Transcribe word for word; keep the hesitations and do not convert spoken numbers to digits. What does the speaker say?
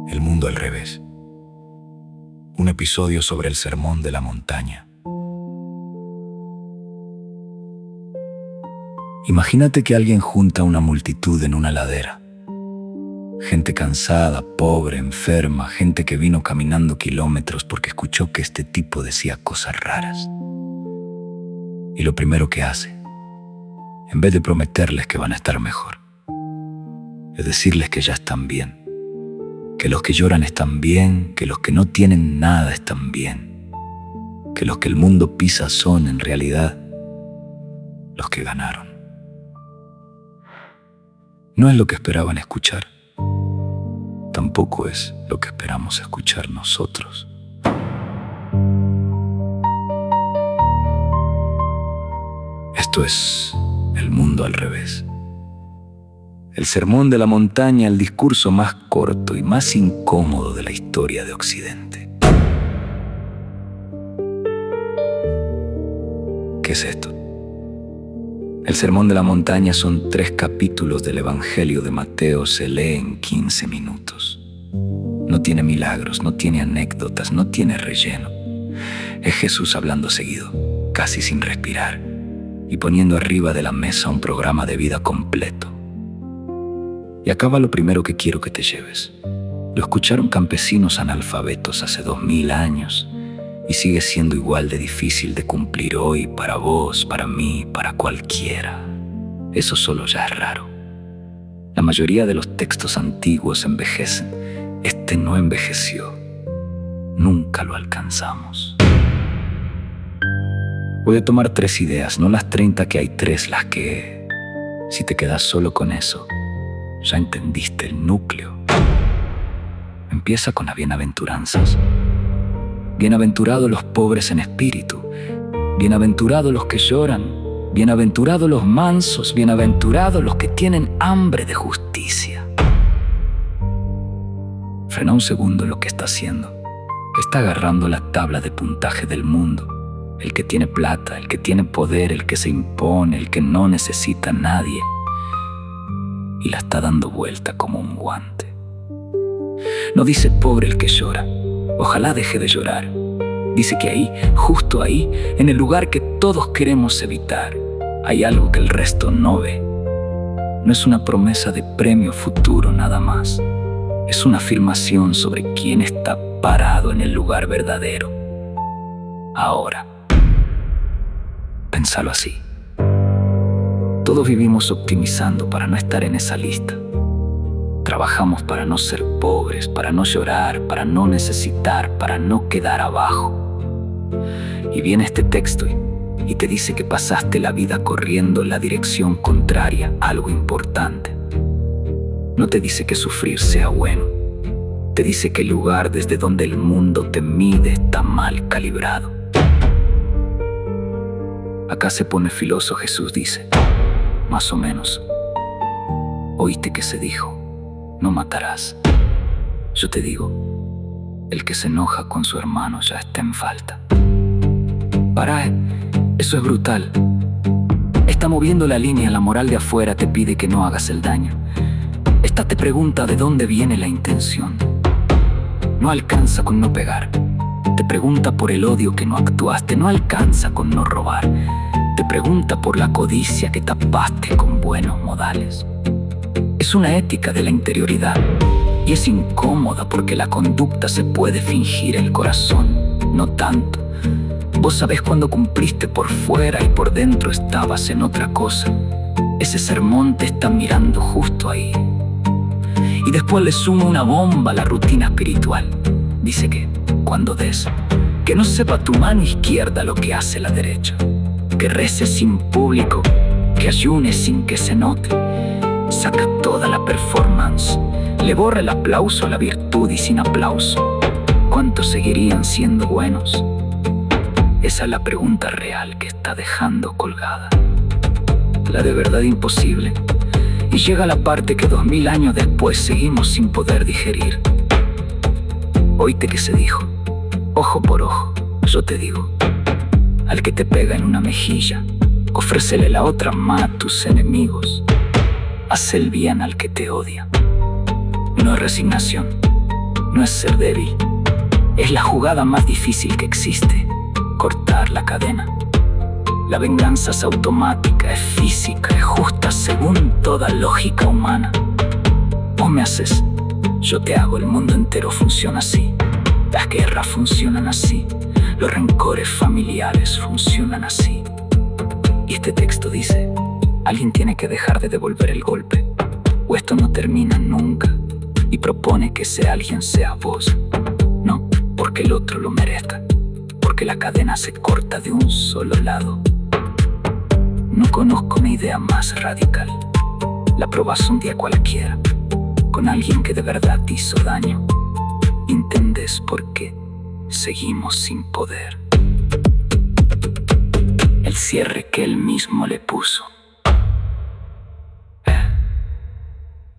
El mundo al revés. Un episodio sobre el sermón de la montaña. Imagínate que alguien junta una multitud en una ladera. Gente cansada, pobre, enferma, gente que vino caminando kilómetros porque escuchó que este tipo decía cosas raras. Y lo primero que hace, en vez de prometerles que van a estar mejor, es decirles que ya están bien. Que los que lloran están bien, que los que no tienen nada están bien, que los que el mundo pisa son, en realidad, los que ganaron. No es lo que esperaban escuchar, tampoco es lo que esperamos escuchar nosotros. Esto es el mundo al revés. El sermón de la montaña, el discurso más corto y más incómodo de la historia de Occidente. ¿Qué es esto? El sermón de la montaña son tres capítulos del Evangelio de Mateo, se lee en quince minutos. No tiene milagros, no tiene anécdotas, no tiene relleno. Es Jesús hablando seguido, casi sin respirar, y poniendo arriba de la mesa un programa de vida completo. Y acaba lo primero que quiero que te lleves. Lo escucharon campesinos analfabetos hace dos mil años y sigue siendo igual de difícil de cumplir hoy para vos, para mí, para cualquiera. Eso solo ya es raro. La mayoría de los textos antiguos envejecen. Este no envejeció. Nunca lo alcanzamos. Voy a tomar tres ideas, no las treinta que hay, tres las que, si te quedas solo con eso, ya entendiste el núcleo. Empieza con las bienaventuranzas. Bienaventurados los pobres en espíritu, bienaventurados los que lloran, bienaventurados los mansos, bienaventurados los que tienen hambre de justicia. Frena un segundo lo que está haciendo. Está agarrando la tabla de puntaje del mundo. El que tiene plata, el que tiene poder, el que se impone, el que no necesita a nadie. Y la está dando vuelta como un guante. No dice pobre el que llora, ojalá deje de llorar. Dice que ahí, justo ahí, en el lugar que todos queremos evitar, hay algo que el resto no ve. No es una promesa de premio futuro nada más. Es una afirmación sobre quién está parado en el lugar verdadero. Ahora, pénsalo así. Todos vivimos optimizando para no estar en esa lista. Trabajamos para no ser pobres, para no llorar, para no necesitar, para no quedar abajo. Y viene este texto y, y te dice que pasaste la vida corriendo en la dirección contraria a algo importante. No te dice que sufrir sea bueno. Te dice que el lugar desde donde el mundo te mide está mal calibrado. Acá se pone filoso. Jesús dice, más o menos, oíste que se dijo, no matarás. Yo te digo, el que se enoja con su hermano ya está en falta. Para, eso es brutal. Está moviendo la línea, la moral de afuera te pide que no hagas el daño. Esta te pregunta de dónde viene la intención. No alcanza con no pegar. Te pregunta por el odio que no actuaste, no alcanza con no robar. Te pregunta por la codicia que tapaste con buenos modales. Es una ética de la interioridad y es incómoda porque la conducta se puede fingir, el corazón no tanto. Vos sabés cuando cumpliste por fuera y por dentro estabas en otra cosa. Ese sermón te está mirando justo ahí. Y después le suma una bomba a la rutina espiritual. Dice que cuando des, que no sepa tu mano izquierda lo que hace la derecha. Que reces sin público, que ayunes sin que se note. Saca toda la performance, le borra el aplauso a la virtud y sin aplauso. ¿Cuántos seguirían siendo buenos? Esa es la pregunta real que está dejando colgada. La de verdad imposible. Y llega la parte que dos mil años después seguimos sin poder digerir. Oíste que se dijo, ojo por ojo, yo te digo. Al que te pega en una mejilla, ofrécele la otra mano a tus enemigos. Haz el bien al que te odia. No es resignación, no es ser débil, es la jugada más difícil que existe, cortar la cadena. La venganza es automática, es física, es justa según toda lógica humana. Vos me haces, yo te hago, el mundo entero funciona así. Las guerras funcionan así, los rencores familiares funcionan así. Y este texto dice, alguien tiene que dejar de devolver el golpe, o esto no termina nunca, y propone que ese alguien sea vos. No porque el otro lo merezca, porque la cadena se corta de un solo lado. No conozco una idea más radical. La probás un día cualquiera, con alguien que de verdad te hizo daño. ¿Entendés por qué seguimos sin poder? El cierre que él mismo le puso.